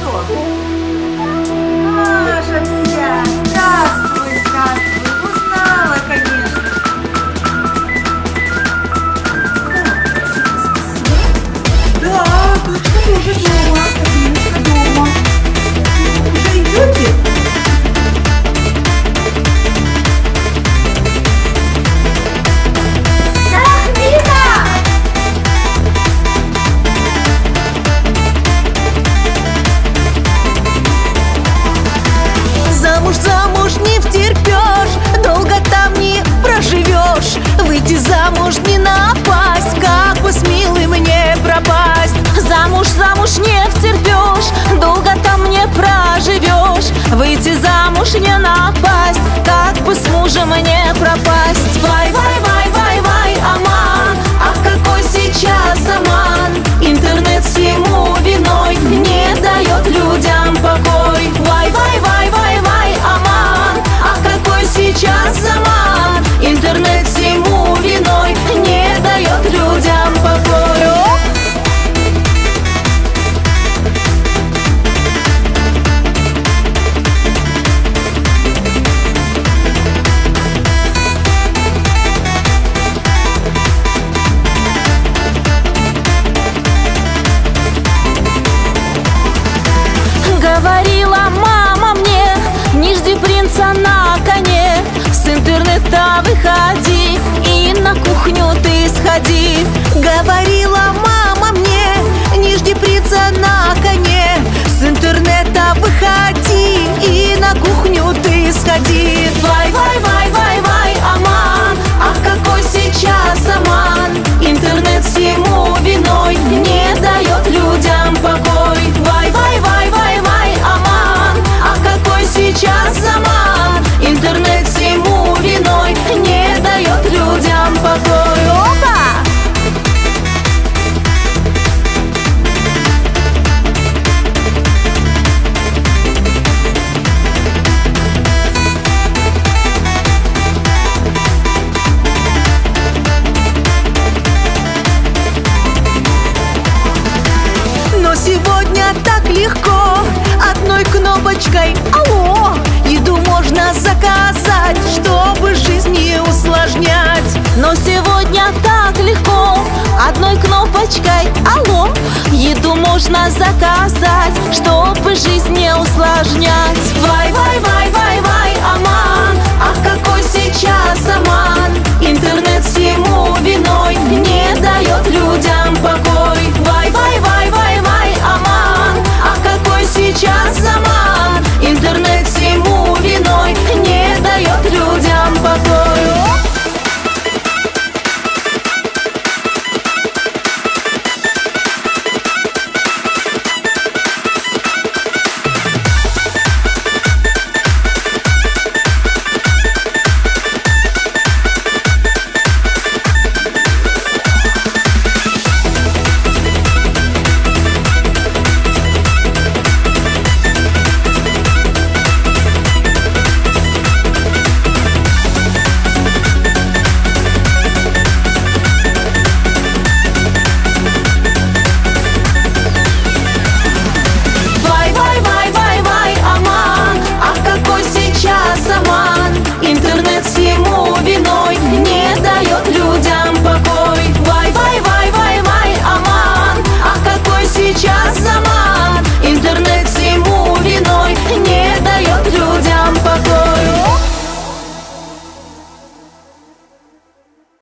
кто? Маша вся. Здравствуй, здравствуй. Узнала, конечно. Да, точно, ты уже дома. Конечно, дома. Уже идете? Замуж не втерпешь, долго там не проживешь. Выйти замуж не напасть, как бы с милым не пропасть. Замуж не втерпешь, долго там не проживешь. Выйти замуж не напасть, как бы с мужем не пропасть. Вай, вай, вай, вай, вай, аман, ах, какой сейчас аман. Интернет всему виной, не дает людям покой. Вай, вай, вай, вай, вай, аман, ах, какой сейчас аман. Интернет всему виной, не дает людям покой. Говорила мама мне, не жди принца на коне. С интернета выходи и на кухню ты сходи. Говорила мама мне, не жди принца на коне. С интернета выходи и на кухню ты сходи. Вай, вай, вай, вай, вай, аман, ах, какой сейчас аман. Интернет всему виной, не дает людям покой. Вай, вай, вай, вай, вай, аман, ах, какой сейчас аман. Интернет всему виной, не дает людям покой. Опа! Но сегодня так легко, одной кнопочкой алло. Еду можно заказать, чтобы жизнь не усложнять. Но сегодня так легко, одной кнопочкой алло. Еду можно заказать, чтобы жизнь не усложнять. Вай, вай, вай.